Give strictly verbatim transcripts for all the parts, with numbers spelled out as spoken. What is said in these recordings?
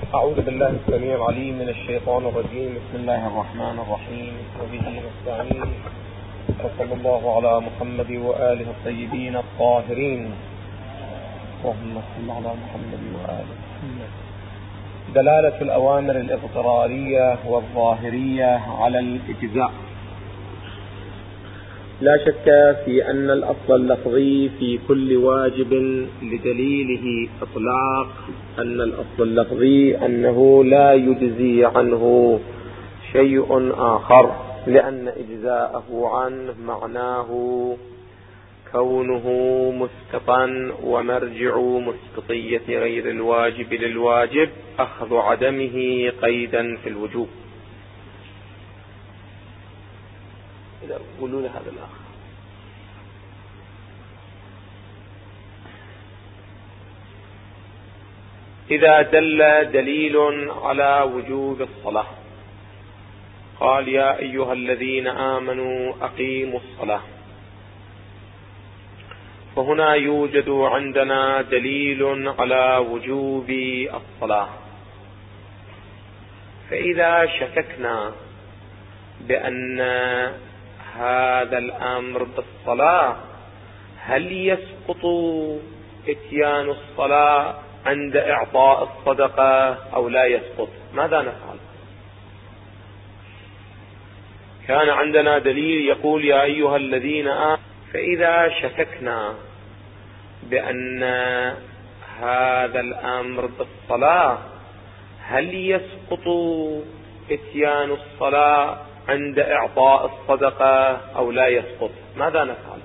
أعوذ بالله السميع العليم من الشيطان الرجيم. بسم الله الرحمن الرحيم، وبه نستعين، وصلى الله على محمد وآله الطيبين الطاهرين. اللهم صل على محمد وآله. دلالة الأوامر الاضطرارية والظاهرية على الإجزاء. لا شك في أن الأصل اللفظي في كل واجب لدليله إطلاق، أن الأصل اللفظي أنه لا يجزي عنه شيء آخر، لأن إجزاءه عنه معناه كونه مسقطا، ومرجع مسقطية غير الواجب للواجب أخذ عدمه قيدا في الوجوب. إذا قولوا لي هذا الأخ، إذا دل دليل على وجوب الصلاة قال يا أيها الذين آمنوا أقيموا الصلاة، فهنا يوجد عندنا دليل على وجوب الصلاة. فإذا شككنا بأن هذا الأمر بالصلاة هل يسقط إتيان الصلاة عند إعطاء الصدقة أو لا يسقط؟ ماذا نفعل؟ كان عندنا دليل يقول يا أيها الذين آمنوا، فإذا شككنا بأن هذا الأمر بالصلاة هل يسقط إتيان الصلاة عند إعطاء الصدقة أو لا يسقط؟ ماذا نفعل؟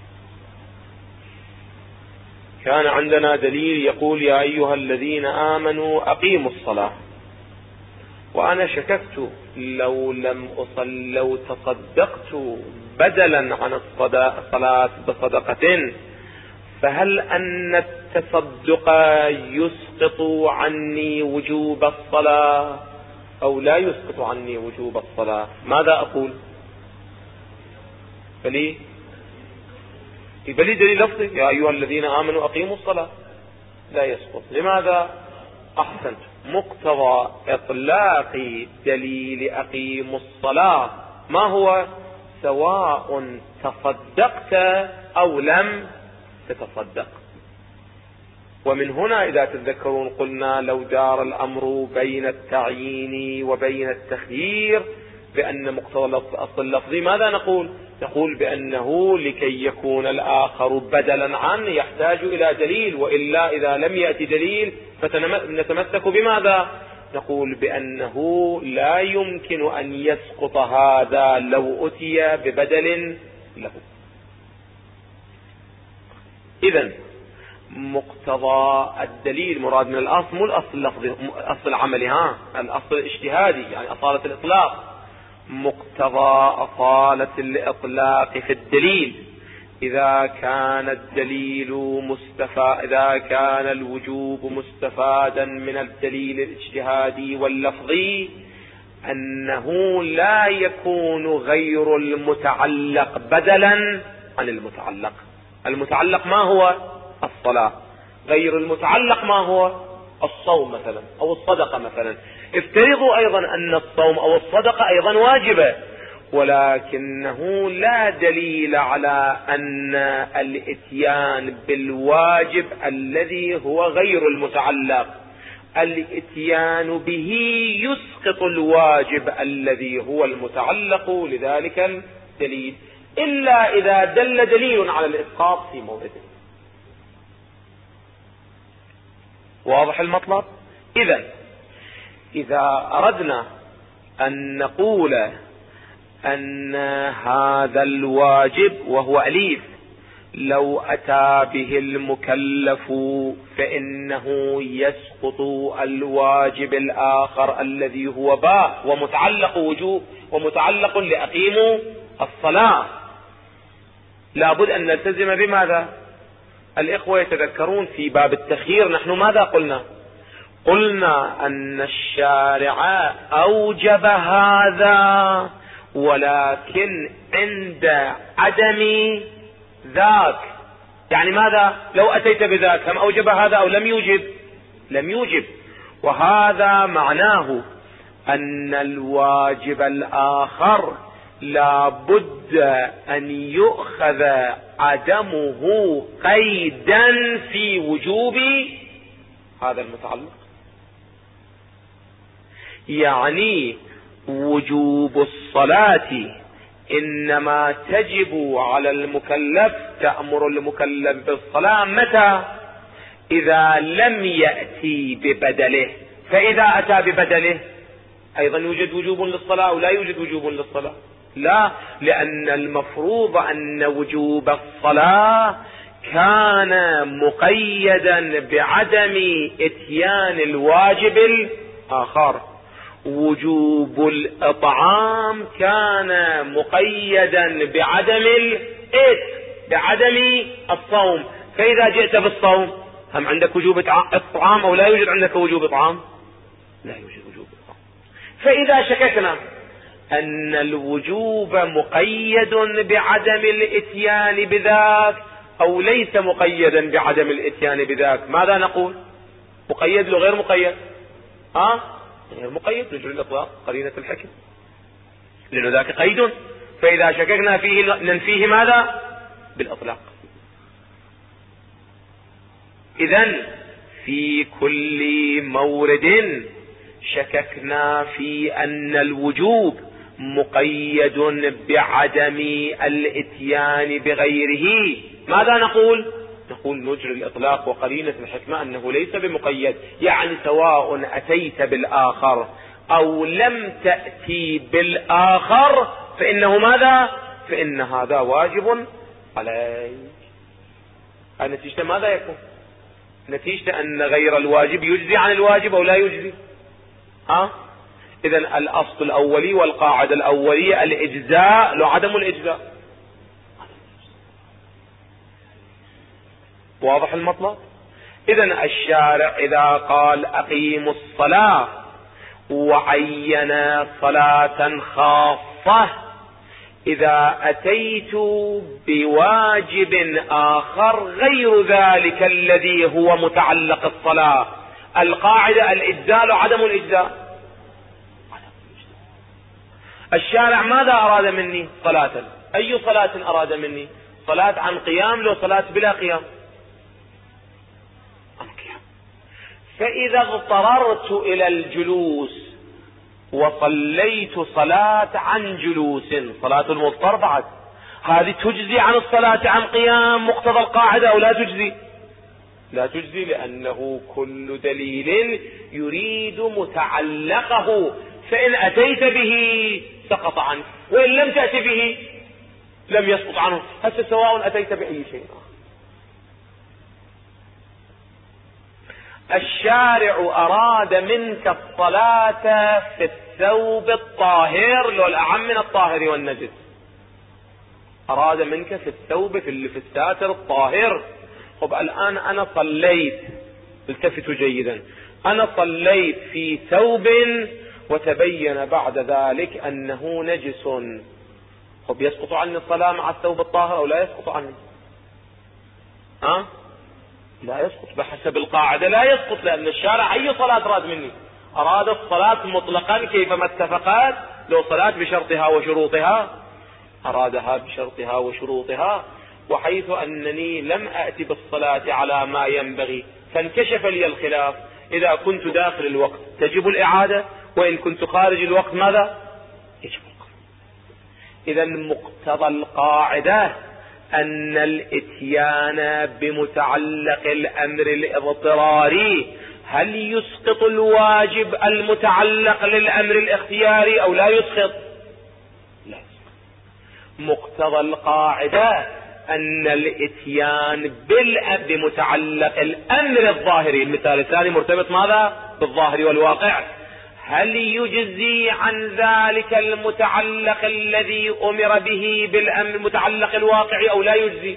كان عندنا دليل يقول يا أيها الذين آمنوا أقيموا الصلاة، وأنا شككت لو لم أصل لو تصدقت بدلا عن الصلاة بصدقة، فهل أن التصدق يسقط عني وجوب الصلاة أو لا يسقط عني وجوب الصلاة؟ ماذا أقول؟ بلي بلي دليل لفظي يا أيها الذين آمنوا أقيموا الصلاة لا يسقط. لماذا؟ أحسنت. مقتضى إطلاق دليل أقيموا الصلاة ما هو؟ سواء تصدقت أو لم تتصدق. ومن هنا إذا تتذكرون قلنا لو دار الأمر بين التعيين وبين التخيير بأن مقتضى الأصل اللفظي ماذا نقول؟ نقول بأنه لكي يكون الآخر بدلا عنه يحتاج إلى دليل، وإلا إذا لم يأتي دليل فنتمسك بماذا؟ نقول بأنه لا يمكن أن يسقط هذا لو أتي ببدل له. إذن مقتضى الدليل مراد من الأصل مو الأصل اللفظي، الأصل العملي، ها الأصل الاجتهادي يعني أصالة الإطلاق. مقتضى أصالة الإطلاق في الدليل إذا كان الدليل مستفاد إذا كان الوجوب مستفادا من الدليل الاجتهادي واللفظي أنه لا يكون غير المتعلق بدلا عن المتعلق. المتعلق ما هو؟ الصلاة. غير المتعلق ما هو؟ الصوم مثلا أو الصدقة مثلا. افترضوا أيضا أن الصوم أو الصدقة أيضا واجبة، ولكنه لا دليل على أن الإتيان بالواجب الذي هو غير المتعلق الإتيان به يسقط الواجب الذي هو المتعلق لذلك الدليل، إلا إذا دل دليل على الإسقاط في موضعه. واضح المطلب؟ إذن إذا أردنا أن نقول أن هذا الواجب وهو أليف لو أتى به المكلف فإنه يسقط الواجب الآخر الذي هو باء ومتعلق وجوب ومتعلق لأقيموا الصلاة. لابد أن نلتزم بماذا؟ الإخوة يتذكرون في باب التخيير نحن ماذا قلنا؟ قلنا أن الشارع أوجب هذا، ولكن عند عدم ذاك. يعني ماذا؟ لو أتيت بذاك هم أوجب هذا أو لم يوجب؟ لم يوجب. وهذا معناه أن الواجب الآخر لا بد أن يؤخذ عدمه قيدا في وجوب هذا المتعلق. يعني وجوب الصلاة إنما تجب على المكلف، تأمر المكلف بالصلاة متى؟ إذا لم يأتي ببدله. فإذا أتى ببدله أيضا يوجد وجوب للصلاة أو لا يوجد وجوب للصلاة؟ لا، لأن المفروض أن وجوب الصلاة كان مقيدا بعدم إتيان الواجب الآخر. وجوب الإطعام كان مقيدا بعدم الإثم، بعدم الصوم. فإذا جئت بالصوم هم عندك وجوب إطعام أو لا يوجد عندك وجوب إطعام؟ لا يوجد وجوب إطعام. فإذا شككنا أن الوجوب مقيد بعدم الإتيان بذاك أو ليس مقيدا بعدم الإتيان بذاك، ماذا نقول؟ مقيد لو غير مقيد؟ ها؟ غير مقيد، نجري الإطلاق قرينة الحكم، لأنه ذاك قيد. فإذا شككنا فيه ننفيه ماذا؟ بالإطلاق. إذن في كل مورد شككنا في أن الوجوب مقيد بعدم الاتيان بغيره، ماذا نقول؟ نقول نجري الإطلاق وقرينة الحكمة أنه ليس بمقيد. يعني سواء أتيت بالآخر أو لم تأتي بالآخر فإنه ماذا؟ فإن هذا واجب عليك. النتيجة ماذا يكون؟ نتيجة أن غير الواجب يجزي عن الواجب أو لا يجزي. ها؟ إذن الأصل الأولي والقاعدة الأولية الإجزاء لعدم الإجزاء. واضح المطلب؟ إذن الشارع إذا قال أقيموا الصلاة وعين صلاة خاصة، إذا أتيت بواجب آخر غير ذلك الذي هو متعلق الصلاة، القاعدة الإجزاء لعدم الإجزاء. الشارع ماذا أراد مني؟ صلاة. أي صلاة أراد مني؟ صلاة عن قيام لو صلاة بلا قيام؟ عن قيام. فإذا اضطررت إلى الجلوس وصليت صلاة عن جلوس، صلاة المضطر بعد، هذه تجزي عن الصلاة عن قيام مقتضى القاعدة أو لا تجزي؟ لا تجزي، لأنه كل دليل يريد متعلقه، فإن أتيت به سقط عنه وإن لم تأتي به لم يسقط عنه. هسه سواء أتيت بأي شيء آخر. الشارع أراد منك الصلاة في الثوب الطاهر لو الأعم من الطاهر والنجس، أراد منك في الثوب في, في الساتر الطاهر. طب الآن أنا صليت، التفتوا جيدا، أنا صليت في ثوب وتبين بعد ذلك أنه نجس، طب يسقط عني الصلاة مع الثوب الطاهر أو لا يسقط عني؟ ها؟ لا يسقط بحسب القاعدة، لا يسقط، لأن الشارع أي صلاة أراد مني؟ أراد الصلاة مطلقا كيفما اتفقت، لو صلاة بشرطها وشروطها أرادها بشرطها وشروطها، وحيث أنني لم أأتي بالصلاة على ما ينبغي فانكشف لي الخلاف. إذا كنت داخل الوقت تجب الإعادة، وإن كنت خارج الوقت ماذا؟ يجب القضاء. إذا مقتضى القاعدة أن الإتيان بمتعلق الأمر الاضطراري هل يسقط الواجب المتعلق للأمر الاختياري أو لا يسقط؟ لا يسقط. مقتضى القاعدة أن الإتيان بمتعلق الأمر الظاهري، المثال الثاني مرتبط ماذا؟ بالظاهر والواقع، هل يجزي عن ذلك المتعلق الذي أمر به بالأمر المتعلق الواقعي أو لا يجزي؟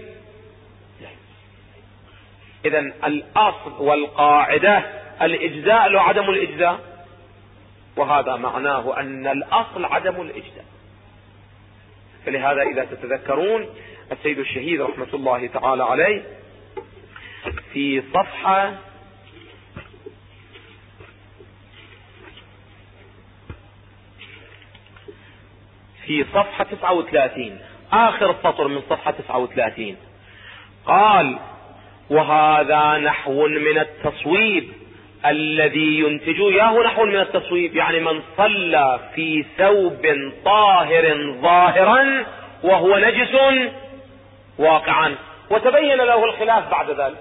إذن الأصل والقاعدة الإجزاء لعدم الإجزاء، وهذا معناه أن الأصل عدم الإجزاء. فلهذا إذا تتذكرون السيد الشهيد رحمة الله تعالى عليه في صفحة في صفحة تسعة وثلاثين، آخر السطر من صفحة تسعة وثلاثين، قال: وهذا نحو من التصويب الذي ينتج. ياه نحو من التصويب يعني من صلى في ثوب طاهر ظاهرا وهو نجس واقعا، وتبين له الخلاف بعد ذلك.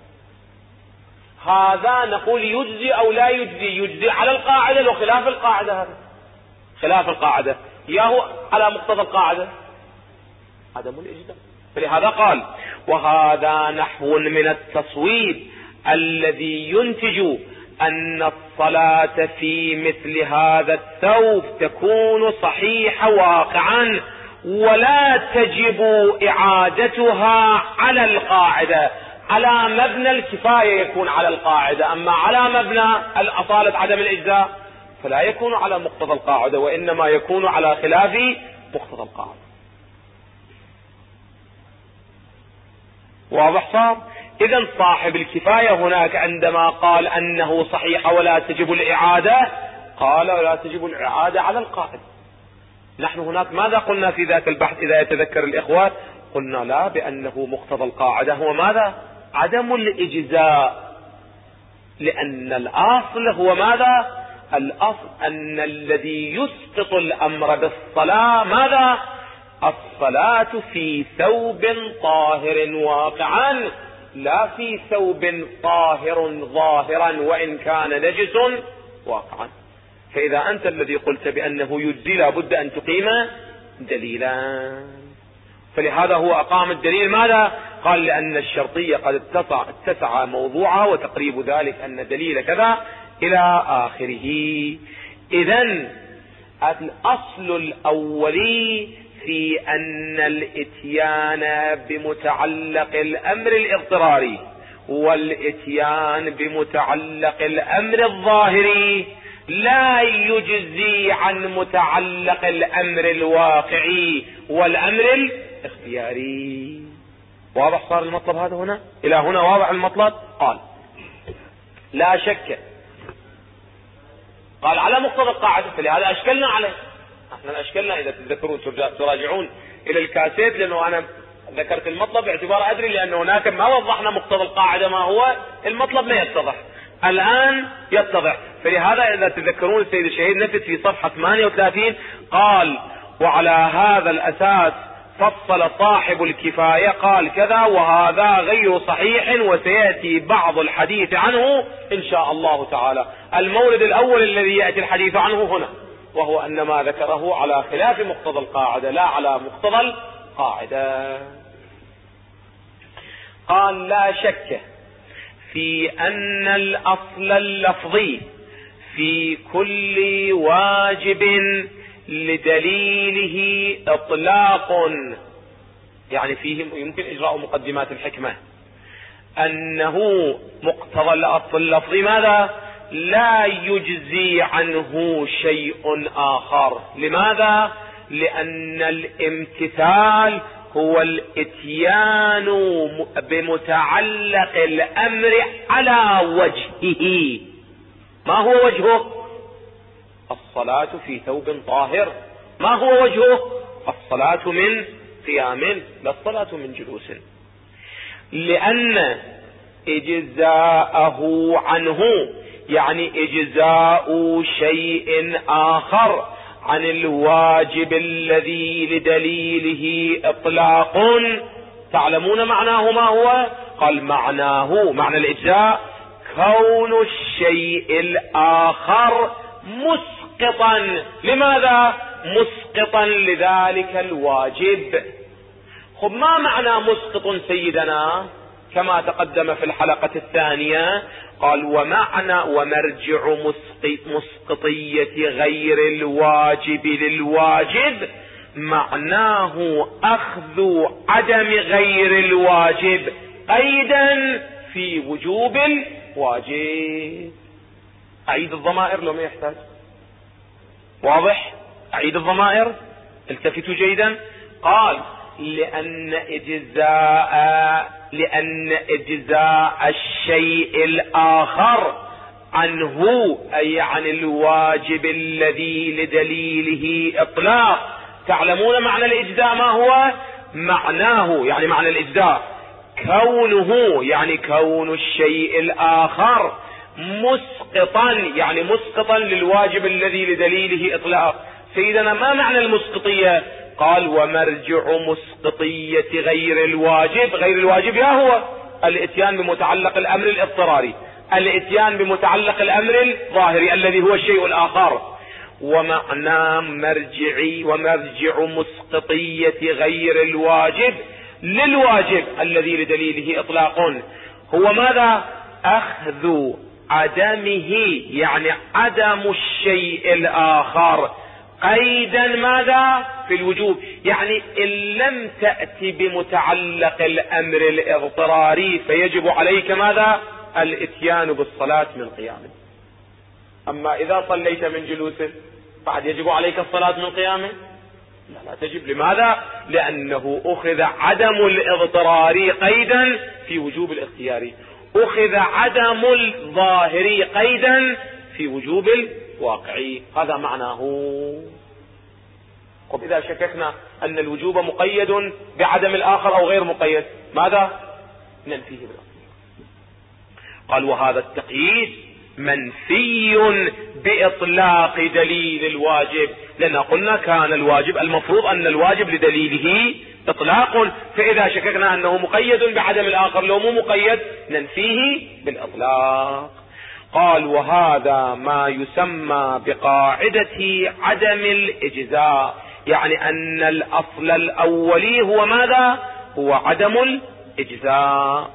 هذا نقول يجزي أو لا يجزي؟ يجزي على القاعدة وخلاف القاعدة. هذا خلاف القاعدة، ياهو على مقتضى القاعدة عدم الإجزاء. فلهذا قال: وهذا نحو من التصويب الذي ينتج أن الصلاة في مثل هذا الثوب تكون صحيحة واقعا ولا تجب إعادتها على القاعدة. على مبنى الكفاية يكون على القاعدة، أما على مبنى الأصالة عدم الإجزاء فلا يكون على مقتضى القاعدة، وإنما يكون على خلاف مقتضى القاعدة. واضح صار؟ إذن صاحب الكفاية هناك عندما قال أنه صحيح ولا تجب الإعادة، قال ولا تجب الإعادة على القاعدة. نحن هناك ماذا قلنا في ذاك البحث إذا يتذكر الإخوة؟ قلنا لا، بأنه مقتضى القاعدة هو ماذا؟ عدم الإجزاء، لأن الأصل هو ماذا؟ الأصل أن الذي يسقط الأمر بالصلاة ماذا؟ الصلاة في ثوب طاهر واقعا، لا في ثوب طاهر ظاهرا وإن كان نجس واقعا. فإذا أنت الذي قلت بأنه يجزي لابد أن تقيم دليلا، فلهذا هو أقام الدليل. ماذا قال؟ لأن الشرطية قد اتسع, اتسع موضوعها، وتقريب ذلك أن دليل كذا إلى آخره. إذن الأصل الأولي في أن الإتيان بمتعلق الأمر الاضطراري والإتيان بمتعلق الأمر الظاهري لا يجزي عن متعلق الأمر الواقعي والأمر الاختياري. واضح صار المطلب هذا هنا؟ إلى هنا واضح المطلب؟ قال لا شك، قال على مقتضى القاعدة، فلهذا أشكلنا عليه. احنا أشكلنا إذا تذكرون تراجعون إلى الكاسيت، لأنه أنا ذكرت المطلب باعتبار أدري، لأن هناك ما وضحنا مقتضى القاعدة ما هو، المطلب ما يتضح الآن يتضح. فلهذا إذا تذكرون السيد الشهيد نفت في صفحة ثمانية وثلاثين قال: وعلى هذا الأساس فصل صاحب الكفاية قال كذا وهذا غير صحيح، وسيأتي بعض الحديث عنه إن شاء الله تعالى. المورد الأول الذي يأتي الحديث عنه هنا، وهو أن ما ذكره على خلاف مقتضى القاعدة لا على مقتضى القاعدة. قال: لا شك في أن الأصل اللفظي في كل واجب لدليله إطلاق، يعني فيه يمكن إجراء مقدمات الحكمة، أنه مقتضى الأصل اللفظي ماذا؟ لا يجزي عنه شيء آخر. لماذا؟ لأن الامتثال هو الاتيان بمتعلق الأمر على وجهه. ما هو وجهه؟ الصلاة في ثوب طاهر. ما هو وجهه؟ الصلاة من قيام، لا الصلاة من جلوس. لأن إجزاءه عنه يعني إجزاء شيء آخر عن الواجب الذي لدليله إطلاق. تعلمون معناه ما هو؟ قال: معناه معنى الإجزاء كون الشيء الآخر مسقطا. لماذا مسقطا؟ لذلك الواجب. خب ما معنى مسقط سيدنا؟ كما تقدم في الحلقة الثانية قال: ومعنى ومرجع مسقطية غير الواجب للواجب معناه أخذ عدم غير الواجب قيدا في وجوب الواجب. أعيد الضمائر لو ما يحتاج. واضح؟ أعيد الضمائر، التفتوا جيدا. قال: لأن إجزاء لأن إجزاء الشيء الآخر عنه أي عن الواجب الذي لدليله إطلاق تعلمون معنى الإجزاء ما هو؟ معناه يعني معنى الإجزاء كونه يعني كون الشيء الآخر مسقطا يعني مسقطا للواجب الذي لدليله إطلاق. سيدنا ما معنى المسقطية؟ قال ومرجع مسقطية غير الواجب. غير الواجب يا هو الاتيان بمتعلق الأمر الاضطراري، الاتيان بمتعلق الأمر الظاهري الذي هو الشيء الآخر. ومعنى مرجعي ومرجع مسقطية غير الواجب للواجب الذي لدليله إطلاق هو ماذا؟ أخذ عدمه يعني عدم الشيء الآخر قيدا ماذا؟ في الوجوب. يعني إن لم تأتي بمتعلق الأمر الاضطراري فيجب عليك ماذا؟ الاتيان بالصلاة من قيامه. أما إذا صليت من جلوس بعد يجب عليك الصلاة من قيامه؟ لا, لا تجب. لماذا؟ لأنه أخذ عدم الاضطراري قيدا في وجوب الاختياري، أخذ عدم الظاهري قيدا في وجوب الواقعي. هذا معناه. طب إذا شككنا أن الوجوب مقيد بعدم الآخر أو غير مقيد ماذا؟ ننفيه بالأصل. قال وهذا التقييد منفي بإطلاق دليل الواجب، لأن قلنا كان الواجب المفروض أن الواجب لدليله إطلاق، فإذا شككنا أنه مقيد بعدم الآخر لو مو مقيد ننفيه بالإطلاق. قال وهذا ما يسمى بقاعدة عدم الإجزاء، يعني أن الأصل الأولي هو ماذا؟ هو عدم الإجزاء.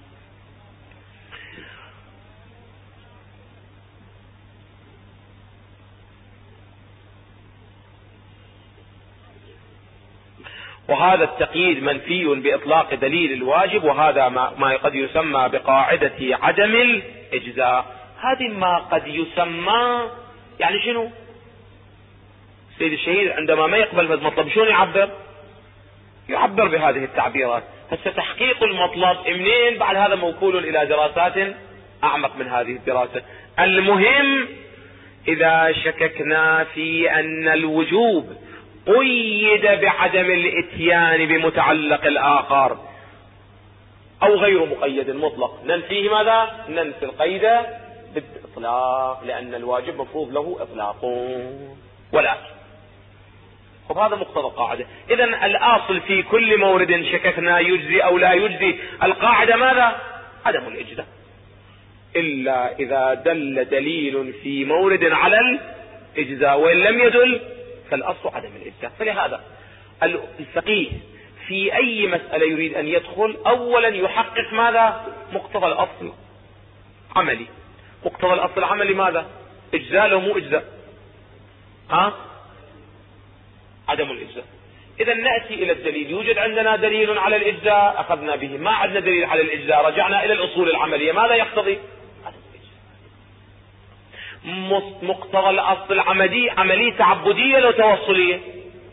وهذا التقييد منفي بإطلاق دليل الواجب، وهذا ما قد يسمى بقاعدة عدم الإجزاء. هذه ما قد يسمى يعني شنو؟ سيد الشهيد عندما ما يقبل هذا المطلب شلون يعبر؟ يعبر بهذه التعبيرات. هسه تحقيق المطلب منين؟ بعد هذا موكول إلى دراسات أعمق من هذه الدراسة. المهم إذا شككنا في أن الوجوب قيد بعدم الاتيان بمتعلق الآخر أو غير مقيد مطلق ننفيه ماذا؟ ننفي القيد بالإطلاق، لأن الواجب مفروض له إطلاق ولا. طب هذا مقتضى القاعدة. إذن الأصل في كل مورد شككنا يجزي أو لا يجزي القاعدة ماذا؟ عدم الإجزاء، إلا إذا دل دليل في مورد على الإجزاء، وإن لم يدل فالأصل عدم الإجزاء. فلهذا الفقيه في أي مسألة يريد أن يدخل أولا يحقق ماذا؟ مقتضى الأصل عملي. مقتضى الأصل العملي ماذا؟ إجزاء لو مو إجزاء؟ ها؟ عدم الإجزاء. إذا نأتي إلى الدليل. يوجد عندنا دليل على الإجزاء أخذنا به، ما عندنا دليل على الإجزاء رجعنا إلى الأصول العملية. ماذا يقتضي؟ عدم الإجزاء. مقتضى الأصل العملي عملية تعبدية لو توصلية.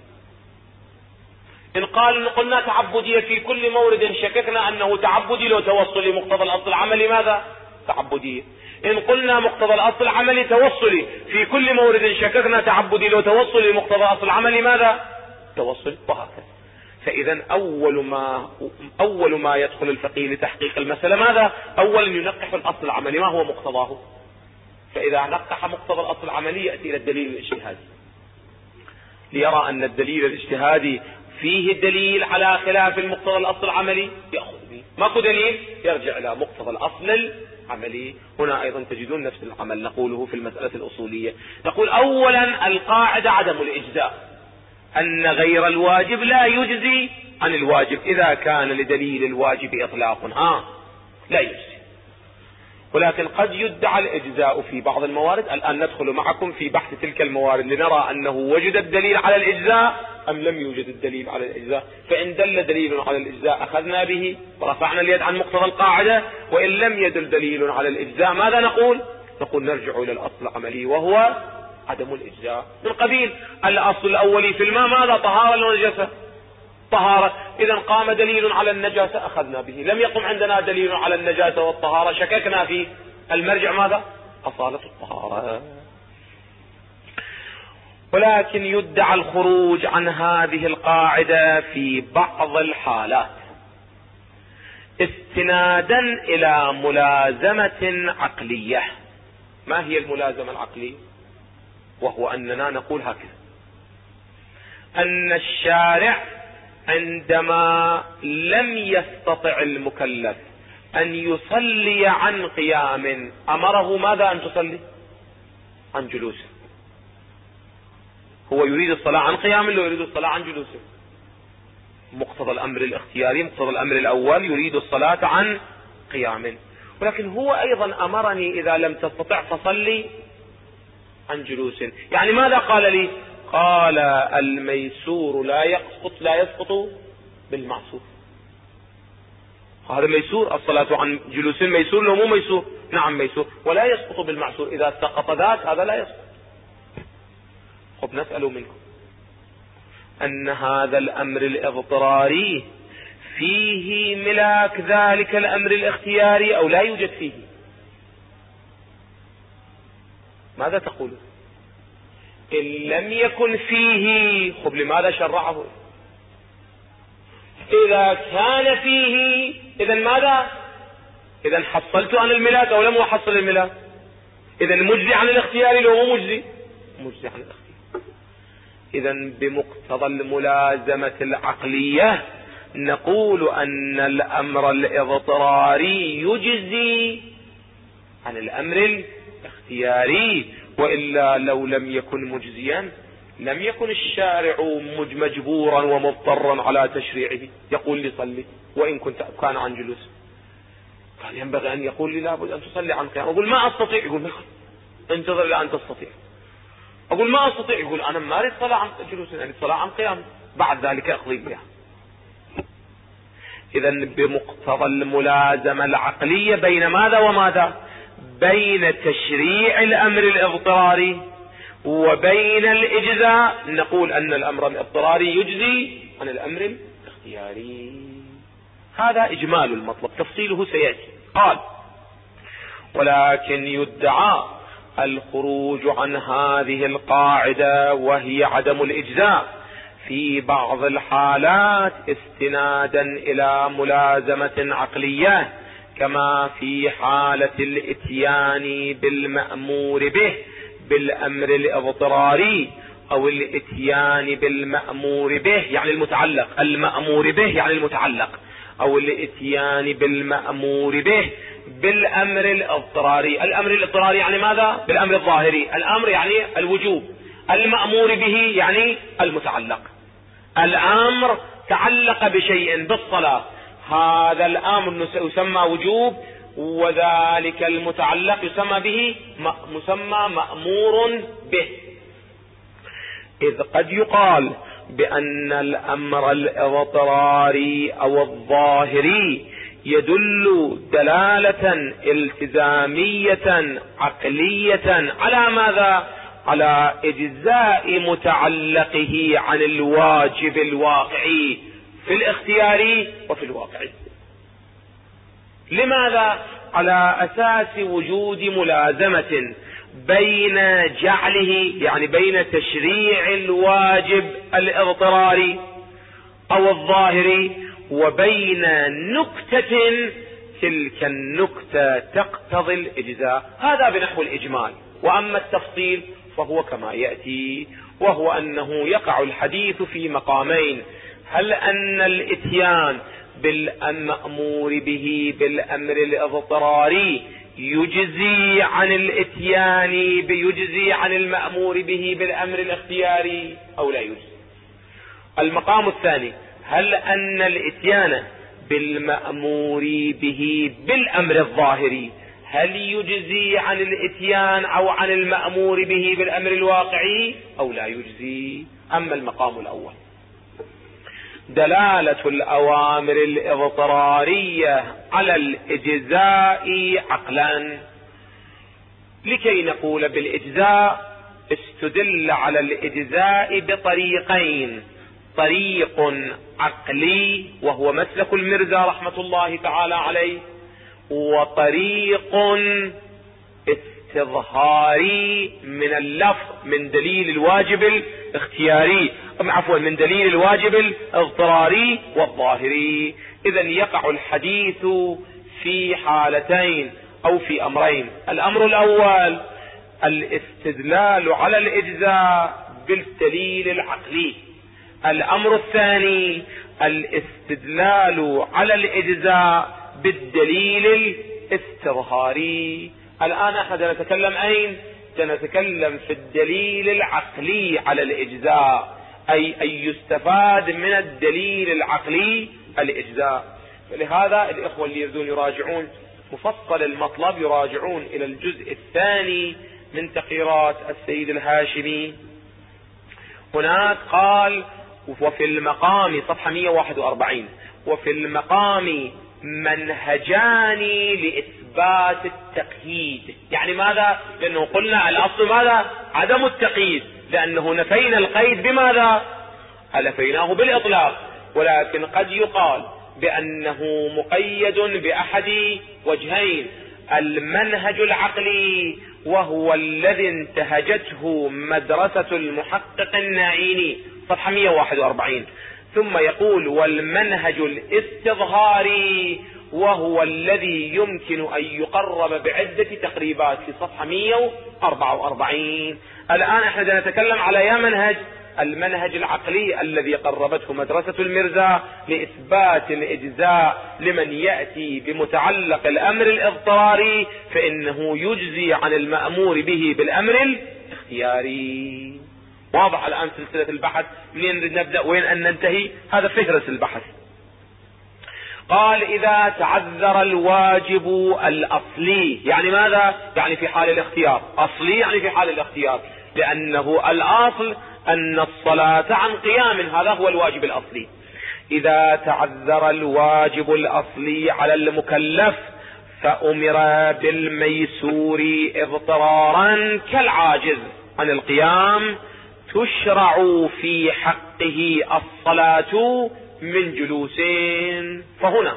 إن قال قلنا تعبدية في كل مورد شككنا أنه تعبدي لو توصلي، مقتضى الأصل العملي ماذا؟ تعبدية. إن قلنا مقتضى الأصل العملي توصلي في كل مورد شككنا تعبدي لو توصلي، مقتضى الأصل العملي ماذا؟ توصل، وهكذا. فإذا أول ما أول ما يدخل الفقيه لتحقيق المسألة ماذا؟ أولا ينقح الأصل العملي ما هو مقتضاه، فإذا نقح مقتضى الأصل العملي يأتي إلى الدليل الاجتهادي ليرى أن الدليل الاجتهادي فيه الدليل على خلاف المقتضى الأصل العملي يأخذ به، ماكو دليل يرجع إلى مقتضى الأصل العملي. هنا أيضا تجدون نفس العمل نقوله في المسألة الأصولية. نقول أولا القاعدة عدم الإجزاء، أن غير الواجب لا يجزي عن الواجب إذا كان لدليل الواجب إطلاق ها لا يجزي، ولكن قد يدعى الإجزاء في بعض الموارد. الآن ندخل معكم في بحث تلك الموارد لنرى أنه وجد الدليل على الإجزاء أم لم يوجد الدليل على الإجزاء. فإن دل دليل على الإجزاء أخذنا به ورفعنا اليد عن مقتضى القاعدة، وإن لم يدل دليل على الإجزاء ماذا نقول؟ نقول نرجع إلى الأصل العملي وهو عدم الإجزاء. من قبيل الأصل الأولي في الماء ماذا؟ طهارة ونجاسة. طهارة، إذا قام دليل على النجاسة أخذنا به، لم يقم عندنا دليل على النجاسة والطهارة شككنا فيه. المرجع ماذا؟ أصالة الطهارة. ولكن يدعى الخروج عن هذه القاعدة في بعض الحالات استنادا إلى ملازمة عقلية. ما هي الملازمة العقلية؟ وهو أننا نقول هكذا: أن الشارع عندما لم يستطع المكلف أن يصلي عن قيام أمره ماذا؟ أن تصلي عن جلوس. هو يريد الصلاة عن قيام ولا يريد الصلاة عن جلوس؟ مقتضى الأمر الاختياري، مقتضى الأمر الأول يريد الصلاة عن قيام، ولكن هو أيضا أمرني إذا لم تستطع فصلي عن جلوس. يعني ماذا قال لي؟ قال الميسور لا يسقط لا يسقط بالمعسور. هذا ميسور، الصلاة عن جلوس ميسور لو مو ميسور؟ نعم ميسور، ولا يسقط بالمعسور. إذا سقط ذاك هذا لا يسقط. خب نسأل منكم أن هذا الأمر الاضطراري فيه ملاك ذلك الأمر الاختياري أو لا يوجد فيه؟ ماذا تقولون؟ إن لم يكن فيه خب لماذا شرعه؟ إذا كان فيه إذا ماذا؟ إذا حصلت عن الملاك أو لم أحصل الملاك؟ إذا مجزي عن الاختياري لو مو مجزي؟ مجزي عن الاختياري. إذا بمقتضى الملازمة العقلية نقول أن الأمر الاضطراري يجزي عن الأمر الاختياري، وإلا لو لم يكن مجزيا لم يكن الشارع مجبورا ومضطرا على تشريعه يقول لي صلي وإن كنت كان عن جلوس. كان ينبغي أن يقول لي لابد أن تصلي عن قيام. أقول ما أستطيع، يقول نخل انتظر لأن تستطيع. أقول ما أستطيع، يقول أنا ما أريد صلاة عن جلوس، أريد صلاة عن قيام، بعد ذلك أقضي بها. إذا بمقتضى الملازمة العقلية بين ماذا وماذا؟ بين تشريع الأمر الاضطراري وبين الإجزاء، نقول أن الأمر الاضطراري يجزي عن الأمر الاختياري. هذا إجمال المطلب، تفصيله سيأتي. قال: ولكن يدعى الخروج عن هذه القاعدة وهي عدم الإجزاء في بعض الحالات استنادا إلى ملازمة عقلية، كما في حالة الاتيان بالمأمور به بالأمر الاضطراري، أو الاتيان بالمأمور به يعني المتعلق، المأمور به يعني المتعلق، أو الاتيان بالمأمور به بالأمر الاضطراري. الأمر الاضطراري يعني ماذا؟ بالأمر الظاهري. الأمر يعني الوجوب، المأمور به يعني المتعلق. الأمر تعلق بشيء بالصلاة، هذا الأمر يسمى وجوب، وذلك المتعلق يسمى به مسمى مأمور به. إذ قد يقال بأن الأمر الاضطراري أو الظاهري يدل دلالة التزامية عقلية على ماذا؟ على إجزاء متعلقه عن الواجب الواقعي في الاختياري وفي الواقعي. لماذا؟ على أساس وجود ملازمة بين جعله يعني بين تشريع الواجب الاضطراري أو الظاهري وبين نكتة، تلك النكتة تقتضي الإجزاء. هذا بنحو الإجمال. وأما التفصيل فهو كما يأتي، وهو أنه يقع الحديث في مقامين: هل أن الإتيان بالمأمور به بالأمر الاضطراري يجزي عن الإتيان بيجزي عن المأمور به بالأمر الاختياري أو لا يجزي؟ المقام الثاني: هل أن الإتيان بالمأمور به بالأمر الظاهري هل يجزي عن الإتيان أو عن المأمور به بالأمر الواقعي أو لا يجزي؟ أما المقام الأول دلالة الأوامر الاضطرارية على الإجزاء عقلا. لكي نقول بالإجزاء استدل على الإجزاء بطريقين: طريق عقلي وهو مسلك المرزا رحمة الله تعالى عليه، وطريق الاستظهاري من اللفظ من دليل الواجب الاختياري، عفوا من دليل الواجب الاضطراري والظاهري. إذا يقع الحديث في حالتين أو في أمرين. الأمر الأول الاستدلال على الإجزاء بالدليل العقلي. الأمر الثاني الاستدلال على الإجزاء بالدليل الاستظهاري. الآن احنا نتكلم أين؟ سنتكلم في الدليل العقلي على الإجزاء، أي أن يستفاد من الدليل العقلي الإجزاء. فلهذا الإخوة اللي يريدون يراجعون مفصل المطلب يراجعون إلى الجزء الثاني من تقريرات السيد الهاشمي. هناك قال وفي المقام صفحة مئة وواحد وأربعين وفي المقام منهجان لإثبات التقييد. يعني ماذا؟ لأنه قلنا الأصل ماذا؟ عدم التقييد، لأنه نفينا القيد بماذا؟ نفيناه بالإطلاق، ولكن قد يقال بأنه مقيد بأحد وجهين: المنهج العقلي وهو الذي انتهجته مدرسة المحقق الناعيني صفحة مئة وواحد وأربعين، ثم يقول والمنهج الاستظهاري وهو الذي يمكن أن يقرب بعدة تقريبات في صفحة مئة وأربعة وأربعين. الآن احنا نتكلم على يا منهج المنهج العقلي الذي قربته مدرسة المرزا لإثبات الإجزاء لمن يأتي بمتعلق الأمر الاضطراري، فإنه يجزي عن المأمور به بالأمر الاختياري. واضح الآن سلسلة البحث؟ منين نبدأ وين أن ننتهي؟ هذا فهرس البحث. قال إذا تعذر الواجب الأصلي، يعني ماذا؟ يعني في حال الاختيار. أصلي يعني في حال الاختيار، لأنه الأصل أن الصلاة عن قيام، هذا هو الواجب الأصلي. إذا تعذر الواجب الأصلي على المكلف فأمر بالميسور اضطرارا كالعاجز عن القيام، تشرع في حقه الصلاة من جلوسين. فهنا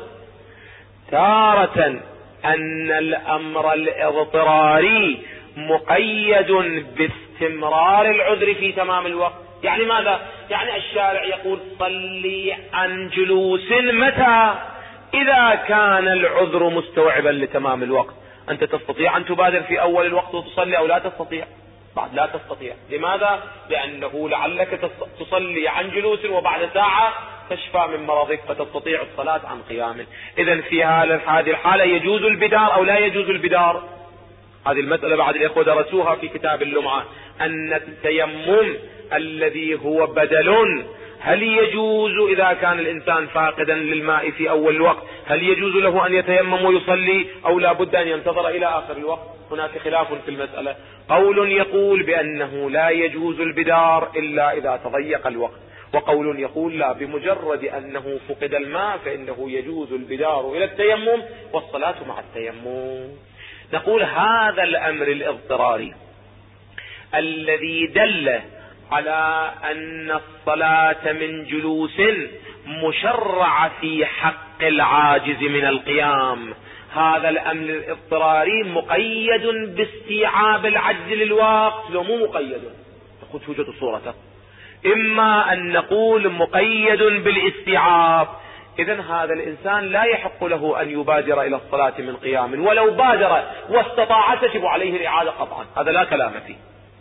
تارة أن الأمر الاضطراري مقيد باستمرار العذر في تمام الوقت. يعني ماذا؟ يعني الشارع يقول صلي عن جلوس متى؟ إذا كان العذر مستوعبا لتمام الوقت. أنت تستطيع أن تبادر في أول الوقت وتصلي أو لا تستطيع؟ بعد لا تستطيع. لماذا؟ لأنه لعلك تصلي عن جلوس وبعد ساعة تشفى من مرضك فتستطيع الصلاة عن قيام. إذن في هذه الحالة يجوز البدار أو لا يجوز البدار؟ هذه المسألة بعد الإخوة درسوها في كتاب اللمعة، أن التيمم الذي هو بدل هل يجوز إذا كان الإنسان فاقدا للماء في أول الوقت؟ هل يجوز له أن يتيمم ويصلي أو لا بد أن ينتظر إلى آخر الوقت؟ هناك خلاف في المسألة. قول يقول بأنه لا يجوز البدار إلا إذا تضيق الوقت، وقول يقول لا، بمجرد أنه فقد الماء فإنه يجوز البدار إلى التيمم والصلاة مع التيمم. نقول هذا الأمر الاضطراري الذي دل على أن الصلاة من جلوس مشرع في حق العاجز من القيام، هذا الأمر الاضطراري مقيد باستيعاب العجز للوقت لو مو مقيد؟ نقول توجد صورته، إما أن نقول مقيد بالاستيعاب، إذن هذا الإنسان لا يحق له أن يبادر إلى الصلاة من قيام، ولو بادر واستطاع تجب عليه الإعادة قطعا، هذا لا كلام فيه.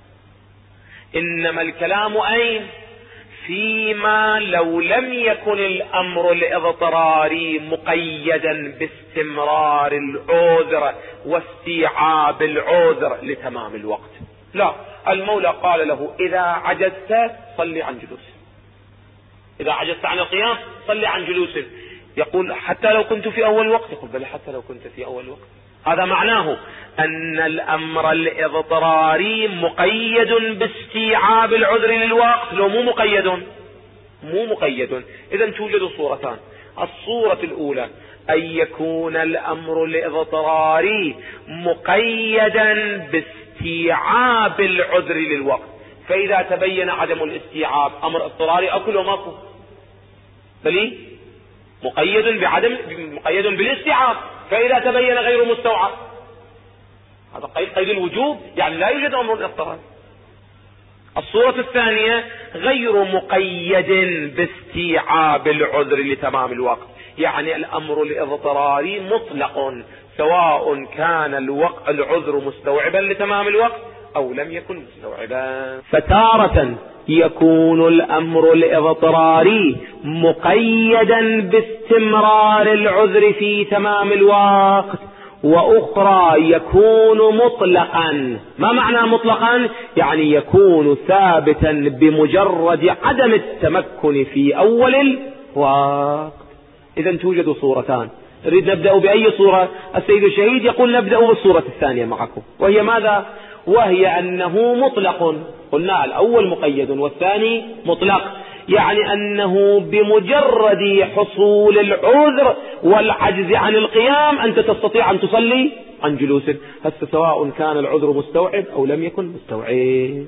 إنما الكلام أين؟ فيما لو لم يكن الأمر الاضطراري مقيدا باستمرار العذر واستيعاب العذر لتمام الوقت. لا، المولى قال له إذا عجزت صلي عن جلوس، إذا عجزت عن القيام صلي عن جلوس. يقول حتى لو كنت في أول وقت؟ يقول بل حتى لو كنت في أول وقت. هذا معناه أن الأمر الاضطراري مقيد باستيعاب العذر للوقت لو مو مقيد، مو مقيد. إذن توجد صورتان: الصورة الأولى أن يكون الأمر الاضطراري مقيدا باستيعاب العذر للوقت، فإذا تبين عدم الاستيعاب أمر اضطراري أكل وماكو، بل مقيد بعدم مقيد بالاستيعاب، فإذا تبين غير مستوعب هذا قيد قيد الوجوب، يعني لا يوجد أمر الاضطرار. الصورة الثانية غير مقيد باستيعاب العذر لتمام الوقت، يعني الأمر الاضطراري مطلق سواء كان الوقت العذر مستوعبا لتمام الوقت أو لم يكن مستوعبا. فتارة يكون الأمر الاضطراري مقيدا باستمرار العذر في تمام الوقت، وأخرى يكون مطلقا. ما معنى مطلقا؟ يعني يكون ثابتا بمجرد عدم التمكن في أول الوقت. إذا توجد صورتان، نريد نبدأ بأي صورة؟ السيد الشهيد يقول نبدأ بالصورة الثانية معكم، وهي ماذا؟ وهي أنه مطلق. قلنا الأول مقيد والثاني مطلق، يعني أنه بمجرد حصول العذر والعجز عن القيام أنت تستطيع أن تصلي عن جلوس، هسه سواء كان العذر مستوعب أو لم يكن مستوعب.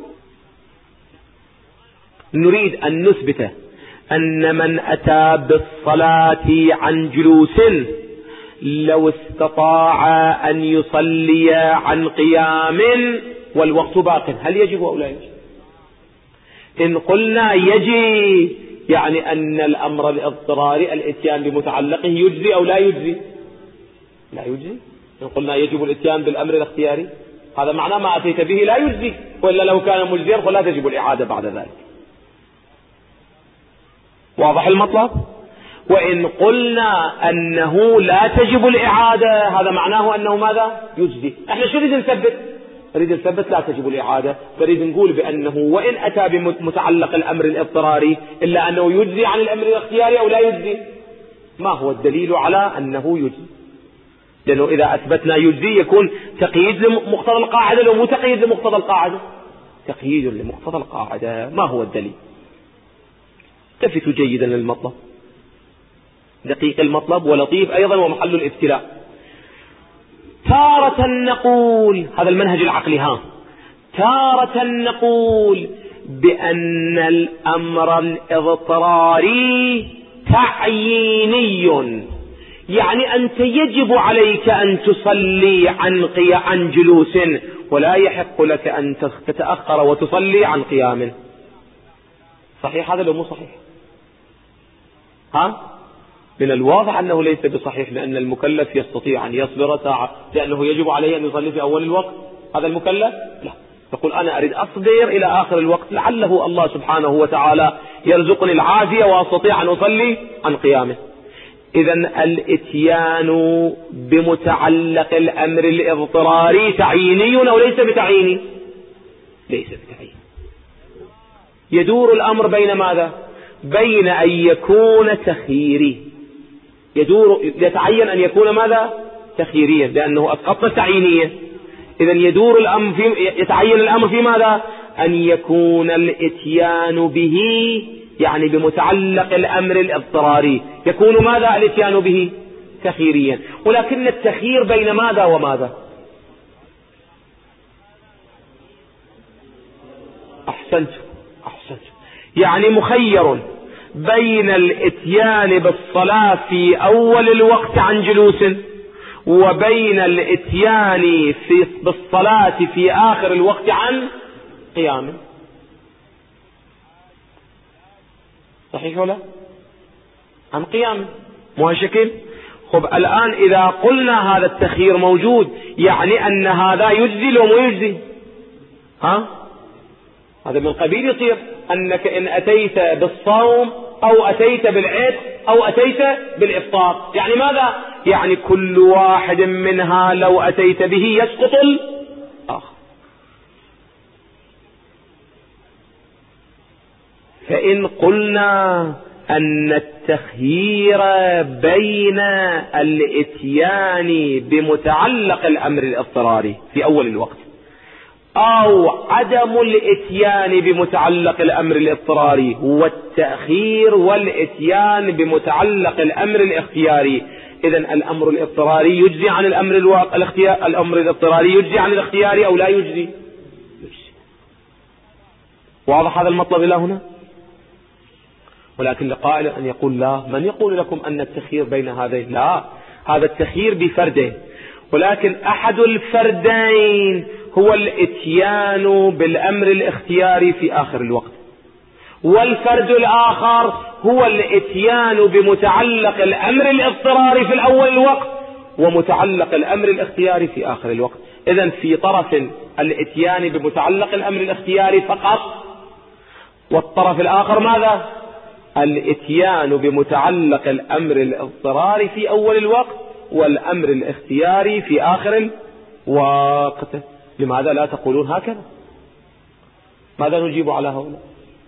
نريد أن نثبت أن من أتى بالصلاة عن جلوس لو استطاع أن يصلي عن قيام والوقت باق، هل يجب أو لا يجب؟ إن قلنا يجي يعني أن الأمر الاضطراري الاتيان بمتعلقه يجزي أو لا يجزي؟ لا يجزي. إن قلنا يجب الاتيان بالأمر الاختياري هذا معناه ما أتيت به لا يجزي، وإلا لو كان مجزيا فلا تجب الإعادة بعد ذلك. واضح المطلب؟ وإن قلنا أنه لا تجب الإعادة هذا معناه أنه ماذا؟ يجزي. احنا شو نريد نثبت؟ نريد نثبت لا تجب الإعادة، فنريد نقول بأنه وإن أتى بمتعلق الأمر الاضطراري إلا أنه يجزي عن الأمر الاختياري أو لا يجزي. ما هو الدليل على أنه يجزي؟ لأنه إذا أثبتنا يجزي يكون تقييد لمقتضى القاعدة، لو مو تقييد لمقتضى القاعدة تقييد لمقتضى القاعدة. ما هو الدليل؟ التفتوا جيدا للمطلب، دقيق المطلب ولطيف أيضا ومحل الابتلاء. تارة نقول هذا المنهج العقلي، ها تارة نقول بأن الأمر الاضطراري تعييني، يعني أنت يجب عليك أن تصلي عن قيام عن جلوس، ولا يحق لك أن تتأخر وتصلي عن قيام. صحيح هذا لو مو صحيح؟ ها من الواضح أنه ليس بصحيح، لأن المكلف يستطيع أن يصبر ساعة لأنه يجب عليه أن يصلي في أول الوقت. هذا المكلف لا، يقول أنا أريد أصبر إلى آخر الوقت لعله الله سبحانه وتعالى يرزقني العافية وأستطيع أن أصلي عن قيامه. إذن الاتيان بمتعلق الأمر الاضطراري تعييني أو ليس بتعييني؟ ليس بتعيين. يدور الأمر بين ماذا؟ بين أن يكون تخييري، يدور يتعين أن يكون ماذا؟ تخييريا، لأنه أسقط التعيينية. إذن يدور الأمر في يتعين الأمر في ماذا؟ أن يكون الاتيان به يعني بمتعلق الأمر الاضطراري يكون ماذا؟ الاتيان به تخييريا. ولكن التخيير بين ماذا وماذا؟ أحسنت أحسنت يعني مخير بين الاتيان بالصلاة في أول الوقت عن جلوس وبين الاتيان في بالصلاة في آخر الوقت عن قيام. صحيح ولا؟ عن قيام مو هالشكل. خب الآن إذا قلنا هذا التخيير موجود يعني أن هذا يجزي لو مو يجزي؟ ها هذا من قبيل يصير أنك إن أتيت بالصوم أو أتيت بالعتق أو أتيت بالإفطار، يعني ماذا؟ يعني كل واحد منها لو أتيت به يسقط الآخر. فإن قلنا أن التخيير بين الاتيان بمتعلق الأمر الاضطراري في أول الوقت أو عدم الاتيان بمتعلق الأمر الاضطراري والتأخير والاتيان بمتعلق الأمر الاختياري، إذن الأمر الاضطراري يجزي عن الأمر الواقع الاختيار، الأمر الاضطراري يجزي عن الاختياري أو لا يجزي؟ يجزي. واضح هذا المطلب إلى هنا؟ ولكن لقائل أن يقول لا، من يقول لكم أن التخيير بين هذين؟ لا، هذا التخيير بفرده، ولكن أحد الفردين هو الاتيان بالأمر الاختياري في آخر الوقت، والفرد الآخر هو الاتيان بمتعلق الأمر الاضطراري في الأول الوقت ومتعلق الأمر الاختياري في آخر الوقت. إذن في طرف الاتيان بمتعلق الأمر الاختياري فقط، والطرف الآخر ماذا؟ الاتيان بمتعلق الأمر الاضطراري في أول الوقت والأمر الاختياري في آخر الوقت. لماذا لا تقولون هكذا؟ ماذا نجيب على هؤلاء؟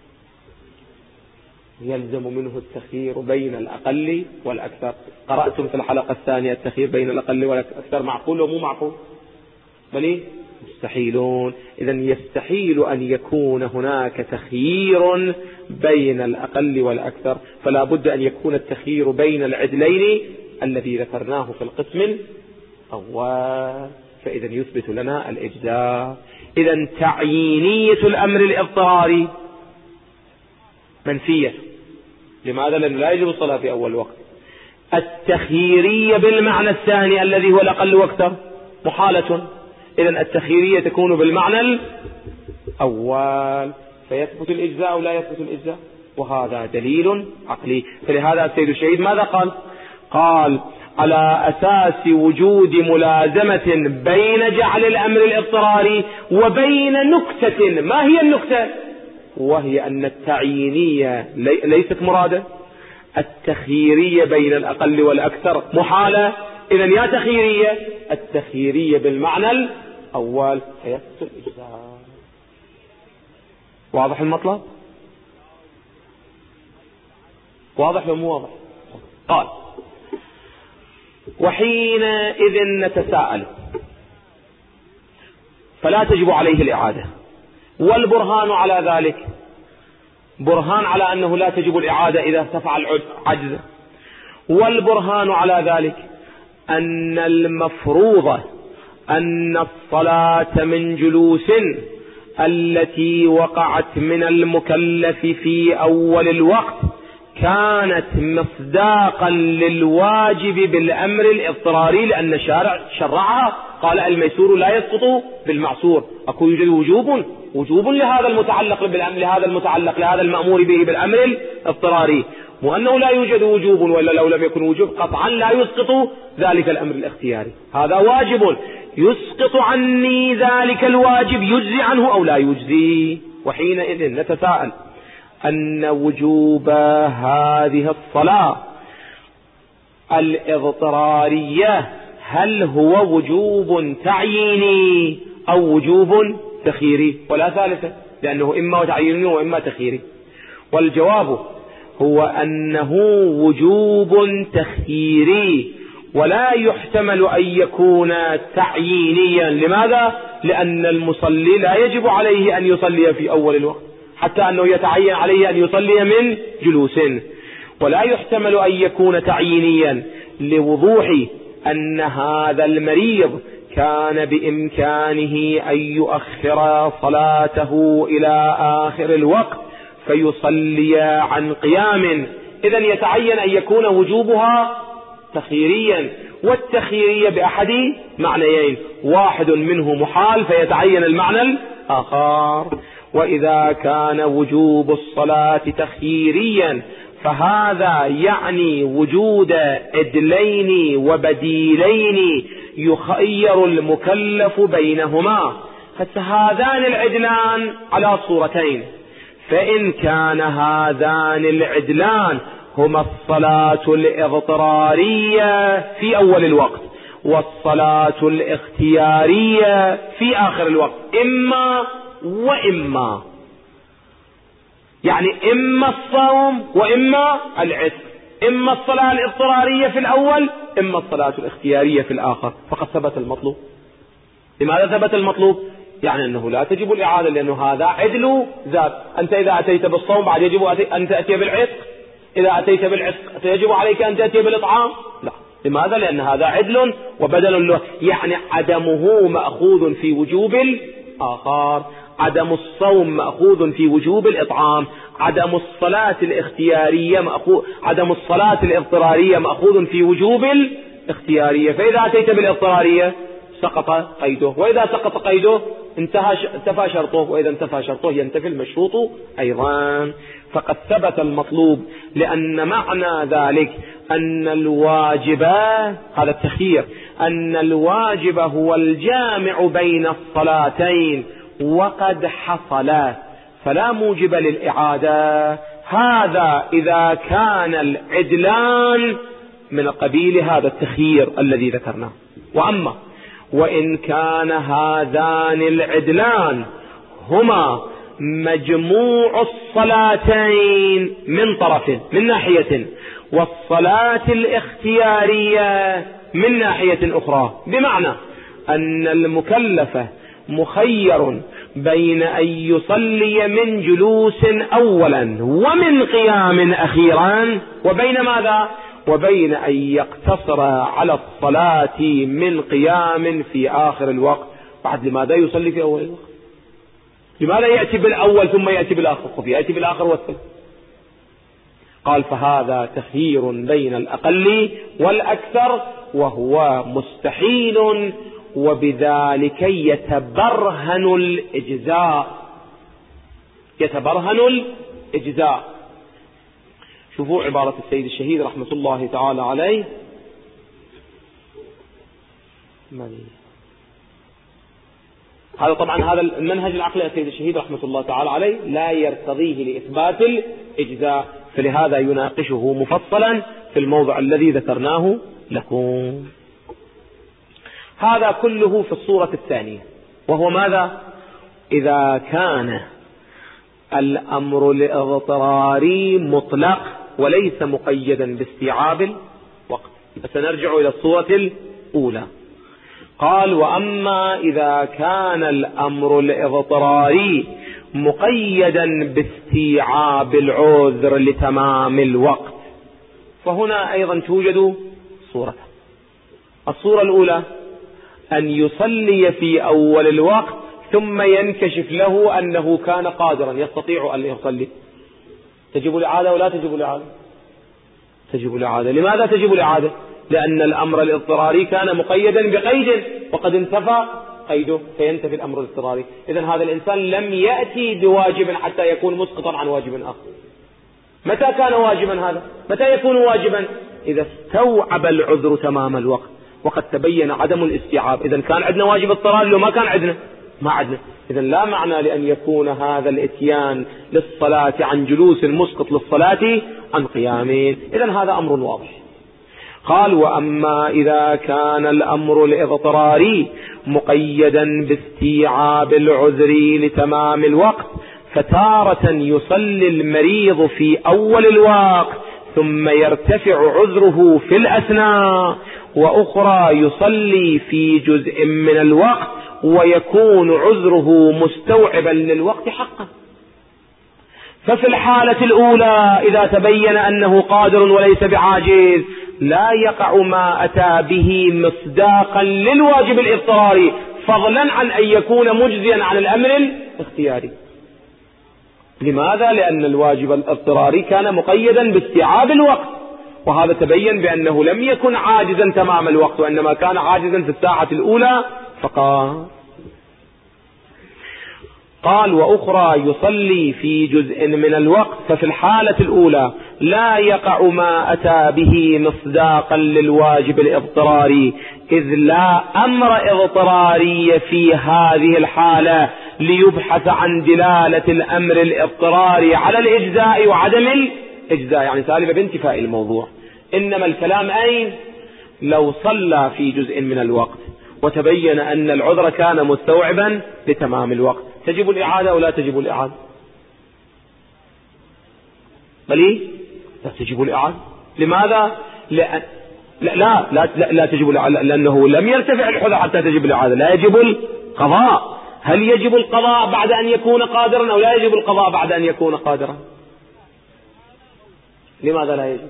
يلزم منه التخيير بين الأقل والأكثر. قرأتم في الحلقة الثانية التخيير بين الأقل والأكثر معقول ومو معقول؟ بل مستحيلون. إذن يستحيل أن يكون هناك تخيير بين الأقل والأكثر، فلا بد أن يكون التخيير بين العدلين الذي ذكرناه في القسم الأول، فإذا يثبت لنا الإجزاء. إذن تعيينية الأمر الاضطراري منفية. لماذا؟ لأنه لا يجب الصلاة في أول وقت. التخييرية بالمعنى الثاني الذي هو الأقل وأكثر محالة. إذن التخييرية تكون بالمعنى الأول، فيثبت الإجزاء أو لا يثبت الإجزاء، وهذا دليل عقلي. فلهذا السيد الشهيد ماذا قال؟ قال على أساس وجود ملازمة بين جعل الأمر الاضطراري وبين نكتة. ما هي النكتة؟ وهي أن التعيينية ليست مرادة، التخييرية بين الأقل والأكثر محالة. إذن يا تخييرية، التخييرية بالمعنى الأول فيثبت الإجزاء. واضح المطلب؟ واضح ومو واضح؟ قال وحينئذ نتساءل، فلا تجب عليه الإعادة. والبرهان على ذلك، برهان على أنه لا تجب الإعادة إذا ارتفع العجز. والبرهان على ذلك أن المفروض أن الصلاة من جلوس التي وقعت من المكلف في أول الوقت كانت مصداقا للواجب بالأمر الاضطراري، لأن الشارع شرعها، قال الميسور لا يسقط بالمعسور. أكو يوجد وجوب وجوب لهذا المتعلق بالأمر، لهذا المتعلق لهذا المأمور به بالأمر الاضطراري، وأنه لا يوجد وجوب، ولا لو لم يكن وجوب قطعا لا يسقط ذلك الأمر الاختياري. هذا واجب يسقط عني ذلك الواجب، يجزي عنه أو لا يجزي. وحينئذ نتساءل أن وجوب هذه الصلاة الاضطرارية هل هو وجوب تعييني أو وجوب تخييري؟ ولا ثالثة، لأنه إما تعييني وإما تخييري. والجواب هو أنه وجوب تخييري، ولا يحتمل أن يكون تعيينيا. لماذا؟ لأن المصلي لا يجب عليه أن يصلي في أول الوقت، حتى أنه يتعين عليه أن يصلي من جلوس. ولا يحتمل أن يكون تعيينيا لوضوح أن هذا المريض كان بإمكانه أن يؤخر صلاته إلى آخر الوقت فيصلي عن قيام. إذن يتعين أن يكون وجوبها تخييريا، والتخييرية بأحد معنيين، واحد منه محال فيتعين المعنى الآخر. وإذا كان وجوب الصلاة تخييريا فهذا يعني وجود عدلين وبديلين يخير المكلف بينهما. فهذان العدلان على صورتين، فإن كان هذان العدلان هما الصلاة الاضطرارية في أول الوقت والصلاة الاختيارية في آخر الوقت، إما وإما، يعني إما الصوم وإما العتق، إما الصلاة الاضطرارية في الأول إما الصلاة الاختيارية في الآخر، فقد ثبت المطلوب. لماذا ثبت المطلوب؟ يعني أنه لا تجب الإعادة، لأنه هذا عدل ذات. أنت إذا أتيت بالصوم بعد يجب أن تأتي بالعتق، إذا أتيت بالعتق يجب عليك أن تأتي بالإطعام؟ لا. لماذا؟ لأن هذا عدل وبدل له، يعني عدمه مأخوذ في وجوب الآخر. عدم الصوم مأخوذ في وجوب الإطعام، عدم الصلاة الاختيارية مأخوذ، عدم الصلاة الاضطرارية مأخوذ في وجوب اختيارية، فإذا أتيت بالاضطرارية سقط قيده، وإذا سقط قيده انتهى انتفى شرطه، وإذا انتفى شرطه ينتفي المشروط أيضا. فقد ثبت المطلوب، لأن معنى ذلك أن الواجب، هذا التخيير، أن الواجب هو الجامع بين الصلاتين وقد حصل، فلا موجب للإعادة. هذا إذا كان العدلان من قبيل هذا التخيير الذي ذكرناه. وأما وإن كان هذان العدلان هما مجموع الصلاتين من طرف من ناحية، والصلاة الاختيارية من ناحية أخرى، بمعنى أن المكلف مخير بين أن يصلي من جلوس أولا ومن قيام أخيرا، وبين ماذا؟ وبين أن يقتصر على الصلاة من قيام في آخر الوقت. بعد لماذا يصلي في أول الوقت؟ لماذا يأتي بالأول ثم يأتي بالآخر؟ خذ يأتي بالآخر والثالث. قال فهذا تخيير بين الأقل والأكثر، وهو مستحيل، وبذلك يتبرهن الإجزاء. يتبرهن الإجزاء. شوفوا عبارة السيد الشهيد رحمة الله تعالى عليه، هذا طبعا هذا المنهج العقلي السيد الشهيد رحمة الله تعالى عليه لا يرتضيه لإثبات الإجزاء، فلهذا يناقشه مفصلا في الموضع الذي ذكرناه لكم. هذا كله في الصورة الثانية، وهو ماذا؟ إذا كان الأمر الاضطراري مطلق وليس مقيدا باستيعاب الوقت. سنرجع إلى الصورة الأولى. قال وأما إذا كان الأمر الاضطراري مقيدا باستيعاب العذر لتمام الوقت، فهنا أيضا توجد صورة. الصورة الأولى أن يصلي في أول الوقت ثم ينكشف له أنه كان قادرا يستطيع أن يصلي، تجب الإعادة ولا تجب الإعادة؟ تجب الإعادة. لماذا تجب الإعادة؟ لأن الأمر الاضطراري كان مقيدا بقيد وقد انتفى قيده، فينتفي الأمر الاضطراري. إذن هذا الإنسان لم يأتي بواجب حتى يكون مسقطا عن واجب آخر. متى كان واجبا هذا؟ متى يكون واجبا؟ إذا استوعب العذر تمام الوقت وقد تبين عدم الاستيعاب. إذن كان عندنا واجب اضطراري لو ما كان عندنا ما عندنا. إذن لا معنى لأن يكون هذا الاتيان للصلاة عن جلوس مسقط للصلاة عن قيام. إذن هذا أمر واضح. قال وأما إذا كان الأمر الاضطراري مقيدا باستيعاب العذر لتمام الوقت، فتارة يصلي المريض في أول الوقت ثم يرتفع عذره في الأثناء، وأخرى يصلي في جزء من الوقت ويكون عذره مستوعبا للوقت حقا. ففي الحالة الأولى إذا تبين أنه قادر وليس بعاجز لا يقع ما أتى به مصداقا للواجب الاضطراري، فضلا عن أن يكون مجزيا عن الأمر الاختياري. لماذا؟ لأن الواجب الاضطراري كان مقيدا باستيعاب الوقت، وهذا تبين بأنه لم يكن عاجزا تمام الوقت، وإنما كان عاجزا في الساعة الأولى فقط. قال وأخرى يصلي في جزء من الوقت، ففي الحالة الأولى لا يقع ما أتى به مصداقا للواجب الاضطراري، إذ لا أمر اضطراري في هذه الحالة ليبحث عن دلالة الأمر الاضطراري على الإجزاء وعدم الإجزاء، يعني سالبة بانتفاء الموضوع. إنما الكلام أين؟ لو صلى في جزء من الوقت وتبين أن العذر كان مستوعبا لتمام الوقت، تجب الإعادة ولا تجب الإعادة؟ بل لا تجب الإعادة. لماذا؟ لأن لا لا لا, لا, لا تجب الإعادة، لأنه لم يرتفع الحذر حتى تجب الإعادة. لا يجب القضاء. هل يجب القضاء بعد أن يكون قادرا أو لا يجب القضاء بعد أن يكون قادرا؟ لماذا لا يجب؟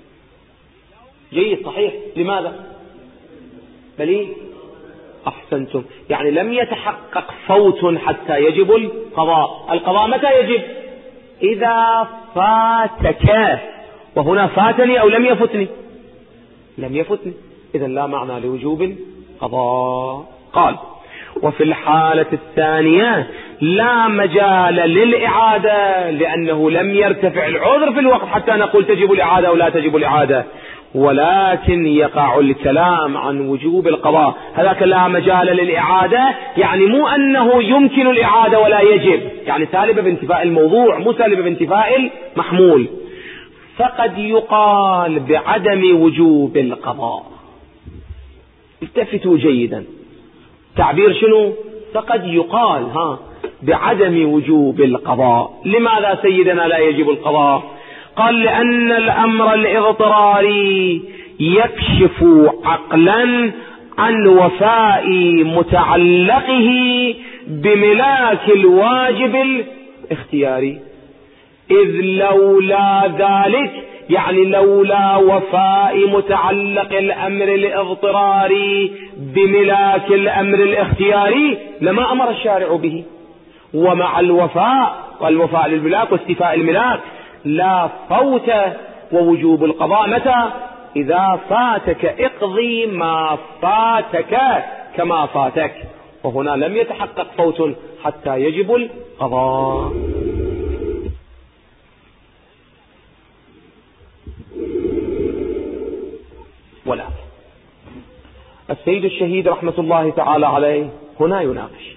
جيد صحيح. لماذا؟ بل أحسنتم، يعني لم يتحقق فوت حتى يجب القضاء. القضاء متى يجب؟ إذا فاتك. وهنا فاتني أو لم يفتني؟ لم يفتني. إذا لا معنى لوجوب القضاء. قال وفي الحالة الثانية لا مجال للإعادة لأنه لم يرتفع العذر في الوقت حتى نقول تجب الإعادة أو لا تجب الإعادة، ولكن يقع الكلام عن وجوب القضاء. هذاك لا مجال للإعادة يعني مو أنه يمكن الإعادة ولا يجب، يعني سالبة بانتفاء الموضوع مو سالبة بانتفاء المحمول. فقد يقال بعدم وجوب القضاء. التفتوا جيدا، تعبير شنو؟ فقد يقال ها بعدم وجوب القضاء. لماذا سيدنا لا يجب القضاء؟ قال لأن الأمر الاضطراري يكشف عقلا عن وفاء متعلقه بملاك الواجب الاختياري، إذ لولا ذلك يعني لولا وفاء متعلق الأمر الاضطراري بملاك الأمر الاختياري لما أمر الشارع به. ومع الوفاء والوفاء للملاك واستيفاء الملاك لا فوت ووجوب القضاء متى؟ إذا فاتك اقضي ما فاتك كما فاتك، وهنا لم يتحقق فوت حتى يجب القضاء. ولا السيد الشهيد رحمة الله تعالى عليه هنا يناقش،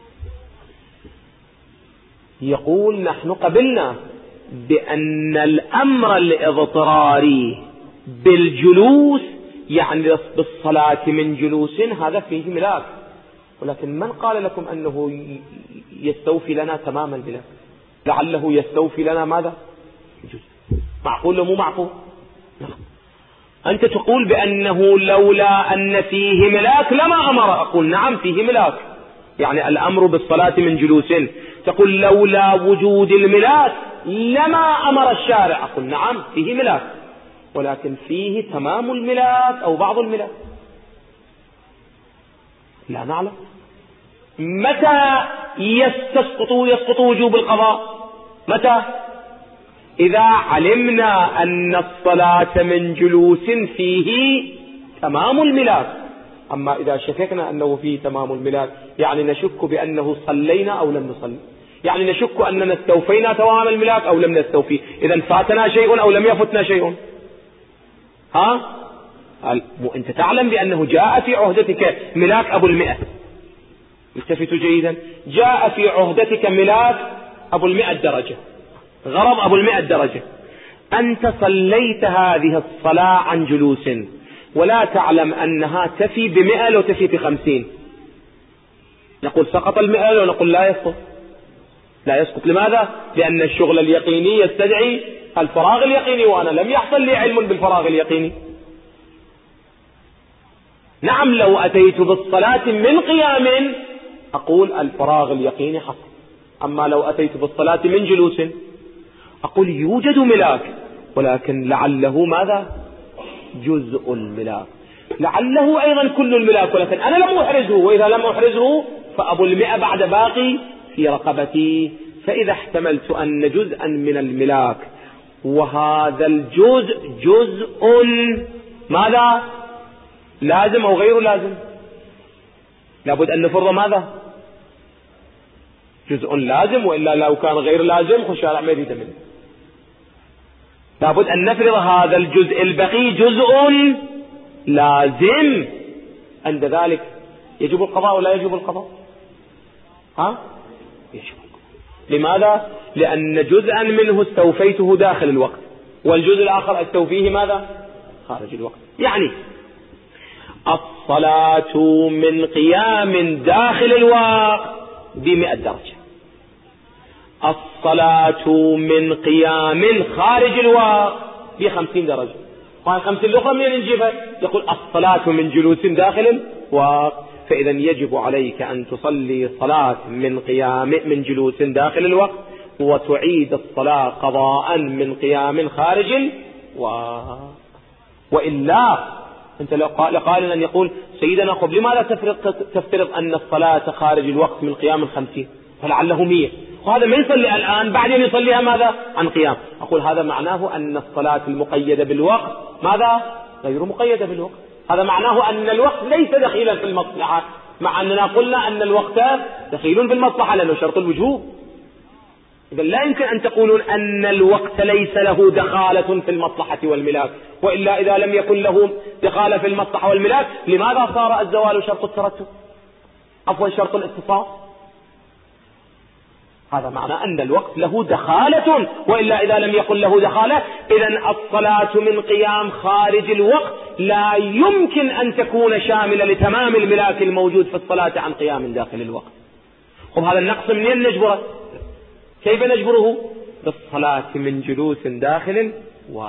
يقول نحن قبلنا بأن الأمر الاضطراري بالجلوس يعني بالصلاة من جلوس هذا فيه ملاك، ولكن من قال لكم أنه يستوفي لنا تمام الملاك؟ لعله يستوفي لنا ماذا؟ معقول مو معقول؟ أنت تقول بأنه لولا أن فيه ملاك لما أمر. أقول نعم فيه ملاك، يعني الأمر بالصلاة من جلوس. تقول لولا وجود الملاك لما أمر الشارع. أقول نعم فيه ملاك، ولكن فيه تمام الملاك أو بعض الملاك لا نعلم. متى يسقط يسقط وجوب القضاء؟ متى؟ إذا علمنا أن الصلاة من جلوس فيه تمام الملاك. أما إذا شككنا أنه فيه تمام الملاك يعني نشك بأنه صلينا أو لم نصلي، يعني نشك أننا استوفينا تمام الملاك أو لم نستوفي، إذا فاتنا شيء أو لم يفتنا شيء. ها؟ أنت تعلم بأنه جاء في عهدتك ملاك أبو المئة. التفتوا جيدا، جاء في عهدتك ملاك أبو المئة درجة، غرض أبو المئة درجة. أنت صليت هذه الصلاة عن جلوس ولا تعلم أنها تفي بمئة لو تفي بخمسين، نقول سقط المئة لو نقول لا يسقط. لا يسقط لماذا؟ لأن الشغل اليقيني يستدعي الفراغ اليقيني، وأنا لم يحصل لي علم بالفراغ اليقيني. نعم لو أتيت بالصلاة من قيام أقول الفراغ اليقيني حصل، أما لو أتيت بالصلاة من جلوس أقول يوجد ملاك ولكن لعله ماذا؟ جزء الملاك، لعله أيضا كل الملاك، ولكن أنا لم أحرزه، وإذا لم أحرزه فأبو المئة بعد باقي في رقبتي. فإذا احتملت أن جزءا من الملاك وهذا الجزء جزء ماذا؟ لازم أو غير لازم؟ لابد أن نفرض ماذا؟ جزء لازم، وإلا لو كان غير لازم خشارع ما يريد منه. لابد أن نفرض هذا الجزء البقي جزء لازم، عند ذلك يجب القضاء ولا يجب القضاء؟ ها؟ يجب القضاء. لماذا؟ لأن جزءا منه استوفيته داخل الوقت، والجزء الآخر استوفيه ماذا؟ خارج الوقت. يعني الصلاة من قيام داخل الوقت بمئة درجة، الصلاة من قيام خارج الوقت بخمسين درجة. قال خمسين الأخرى منين نجيبها؟ يقول الصلاة من جلوس داخل الوقت، فإذا يجب عليك أن تصلي صلاة من قيام من جلوس داخل الوقت وتعيد الصلاة قضاء من قيام خارج الوقت. وإلا أنت لقال أن يقول سيدنا قبل لماذا تفترض, تفترض أن الصلاة خارج الوقت من قيام خمسين فلعله مية، وهذا ما يصلي الآن بعدين يصليها ماذا؟ عن قيام. أقول هذا معناه أن الصلاة المقيدة بالوقت ماذا؟ غير مقيدة بالوقت. هذا معناه أن الوقت ليس دخيلا في المصلحة، مع أننا قلنا أن الوقت دخيل في المصلحة لأنه شرط الوجوب. إذا لا يمكن أن تقولون أن الوقت ليس له دخالة في المصلحة والملاك، وإلا إذا لم يكن له دخالة في المصلحة والملاك لماذا صار الزوال شرط الترتب عفوا شرط الاتصال؟ هذا معنى أن الوقت له دخالة، وإلا إذا لم يكن له دخالة إذن الصلاة من قيام خارج الوقت لا يمكن أن تكون شاملة لتمام الملاك الموجود في الصلاة عن قيام داخل الوقت. خب هذا النقص منين نجبره؟ كيف نجبره؟ بالصلاة من جلوس داخل و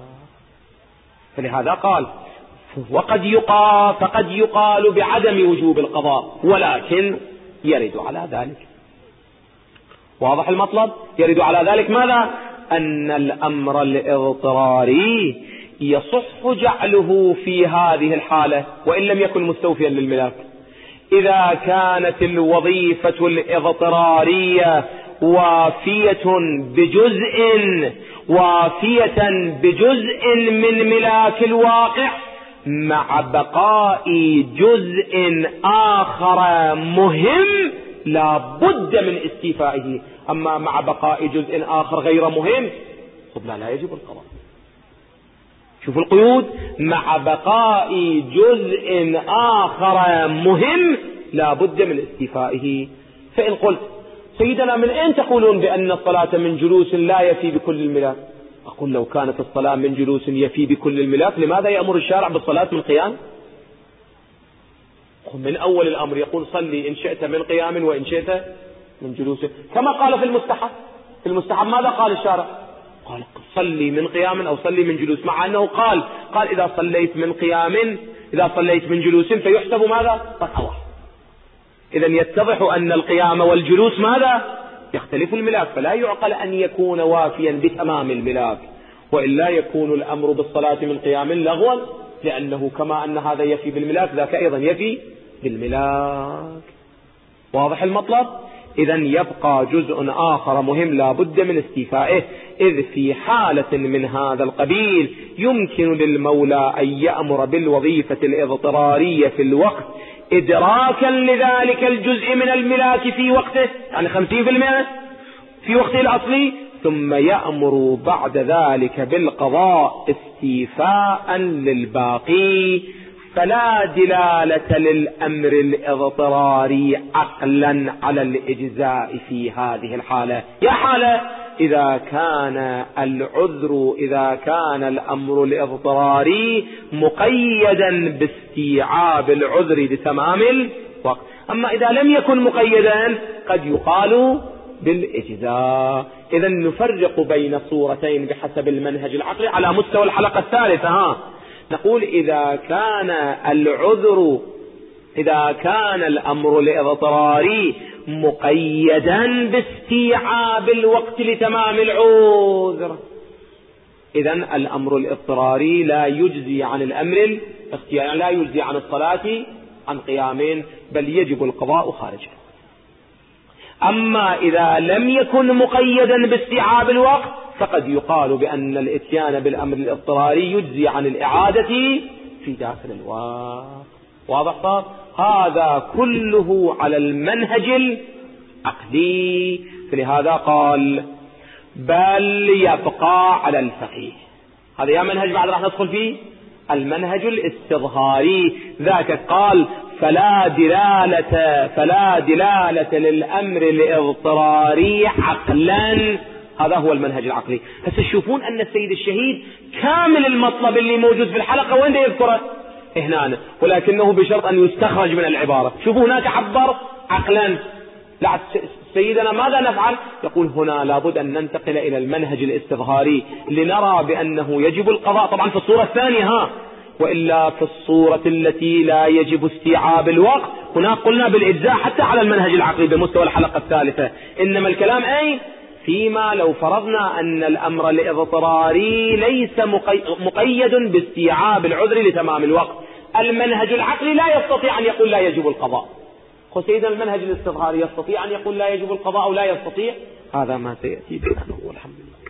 فلهذا قال وقد يقال فقد يقال بعدم وجوب القضاء ولكن يرد على ذلك. واضح المطلب؟ يرد على ذلك ماذا؟ أن الأمر الاضطراري يصح جعله في هذه الحالة وإن لم يكن مستوفيا للملاك، إذا كانت الوظيفة الاضطرارية وافية بجزء وافية بجزء من ملاك الواقع مع بقاء جزء آخر مهم لا بد من استيفائه. أما مع بقاء جزء آخر غير مهم قلنا لا يجب القضاء. شوفوا القيود، مع بقاء جزء آخر مهم لا بد من استيفائه. فإن قلت سيدنا من أين تقولون بأن الصلاة من جلوس لا يفي بكل الملاك؟ أقول لو كانت الصلاة من جلوس يفي بكل الملاك لماذا يأمر الشارع بالصلاة من قيام؟ من أول الأمر يقول صلي إن شئت من قيام وإن شئت من جلوس، كما قال في المستحب. في المستحب ماذا قال الشارع؟ قال صلي من قيام أو صلي من جلوس، مع أنه قال قال إذا صليت من قيام إذا صليت من جلوس فيحسب ماذا؟ ركعة واحدة. إذا يتضح أن القيام والجلوس ماذا؟ يختلف الملاك، فلا يعقل أن يكون وافيا بتمام الملاك، وإلا يكون الأمر بالصلاة من قيام لغوا، لأنه كما أن هذا يفي بالملاك ذاك أيضا يفي بالملاك. واضح المطلب؟ إذا يبقى جزء آخر مهم لا بد من استيفائه، إذ في حالة من هذا القبيل يمكن للمولى أن يأمر بالوظيفة الاضطرارية في الوقت إدراكا لذلك الجزء من الملاك في وقته، يعني خمسين في المئة في وقته الأصلي، ثم يأمر بعد ذلك بالقضاء استيفاء للباقي. فلا دلالة للأمر الاضطراري عقلا على الإجزاء في هذه الحالة. يا حالة إذا كان العذر إذا كان الأمر الاضطراري مقيدا باستيعاب العذر بتمام الوقت. أما إذا لم يكن مقيدا قد يقال بالإجزاء. إذا نفرق بين صورتين بحسب المنهج العقلي على مستوى الحلقة الثالثة. ها نقول إذا كان العذر إذا كان الأمر الاضطراري مقيدا باستيعاب الوقت لتمام العذر، إذن الأمر الاضطراري لا يجزي عن الأمر الاختياري، لا يجزي عن الصلاة عن قيام، بل يجب القضاء خارجه. أما إذا لم يكن مقيدا باستيعاب الوقت فقد يقال بأن الإتيان بالأمر الاضطراري يجزي عن الإعادة في داخل الوقت. واضح صار؟ هذا كله على المنهج العقلي، فلهذا قال بل يبقى على الفقيه. هذا يا منهج بعد راح ندخل فيه المنهج الاستظهاري، ذاك قال فلا دلالة فلا دلالة للأمر الاضطراري عقلا. هذا هو المنهج العقلي. هسه تشوفون أن السيد الشهيد كامل المطلب اللي موجود في الحلقة وين يذكره هنا، ولكنه بشرط أن يستخرج من العبارة. شوفوا هناك عبر عقلا، لا سيدنا ماذا نفعل؟ يقول هنا لابد أن ننتقل إلى المنهج الاستظهاري لنرى بأنه يجب القضاء. طبعا في الصورة الثانية ها، وإلا في الصورة التي لا يجب استيعاب الوقت هنا قلنا بالإجزاء حتى على المنهج العقلي بمستوى الحلقة الثالثة. إنما الكلام أين؟ فيما لو فرضنا أن الأمر الاضطراري ليس مقيد باستيعاب العذر لتمام الوقت، المنهج العقلي لا يستطيع أن يقول لا يجب القضاء. سيدنا المنهج الاستظهاري يستطيع أن يقول لا يجب القضاء أو لا يستطيع؟ هذا ما سيأتي بيانه والحمد لله.